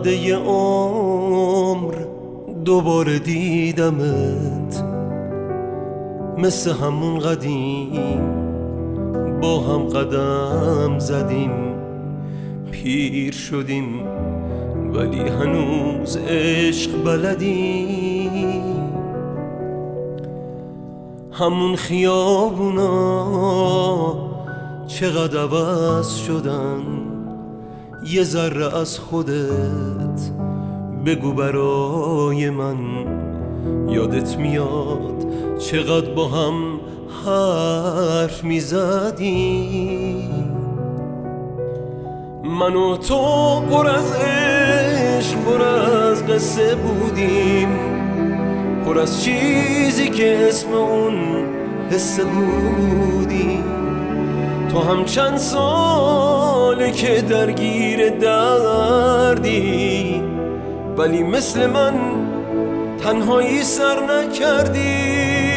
وعده عمر دوباره دیدمت، مثل همون قدیم با هم قدم زدیم. پیر شدیم ولی هنوز عشق بلدیم. همون خیابونا چقدر عوض شدن، یه ذره از خودت بگو برای من. یادت میاد چقدر با هم حرف میزدیم؟ من و تو پر از عشق، پر از قصه بودیم، پر از چیزی که اسم اون حسه بودیم. تو هم چند ساله که درگیر دردی، ولی مثل من تنهایی سر نکردی.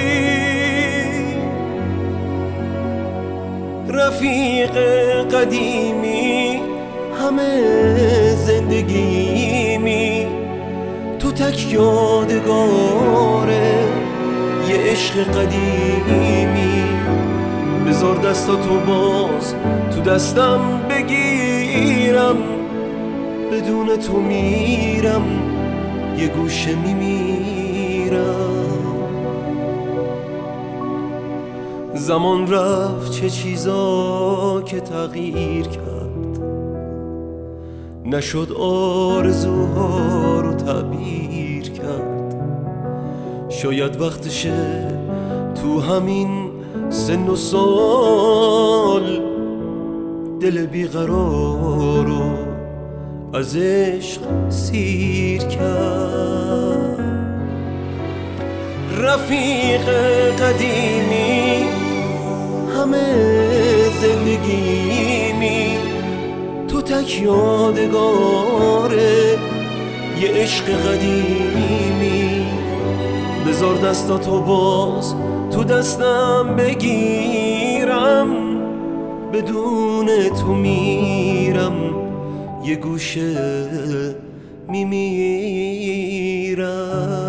رفیق قدیمی همه زندگیمی، تو تک یادگاره یه عشق قدیمی. بذار دستاتو باز تو دستم بگیرم، بدون تو میرم یه گوشه میمیرم. زمان رفت چه چیزا که تغییر کرد، نشد آرزوها رو تعبیر کرد. شاید وقتشه تو همین سن و سال دل بیقرار رو از عشق سیر کرد. رفیق قدیمی همه زندگیمی، تو تک یادگاره یه عشق قدیمی. بذار دستاتو باز تو دستم بگیرم، بدون تو میرم یه گوشه میمیرم.